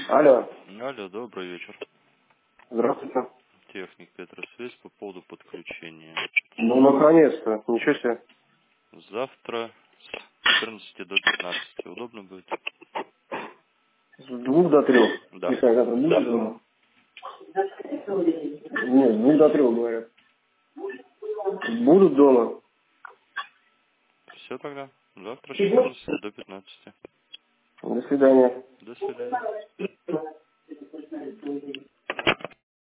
Алло, Алло, добрый вечер. здравствуйте. Техник Петросвязь по поводу подключения. Ну, наконец-то, ничего себе. Завтра с 14 до 15. Удобно будет? С 2 до 3. Да. Если я завтра буду дома. Нет, с 2 до 3, говорят. Будут дома. Все тогда. Завтра с 14 до 15. До свидания. До свидания.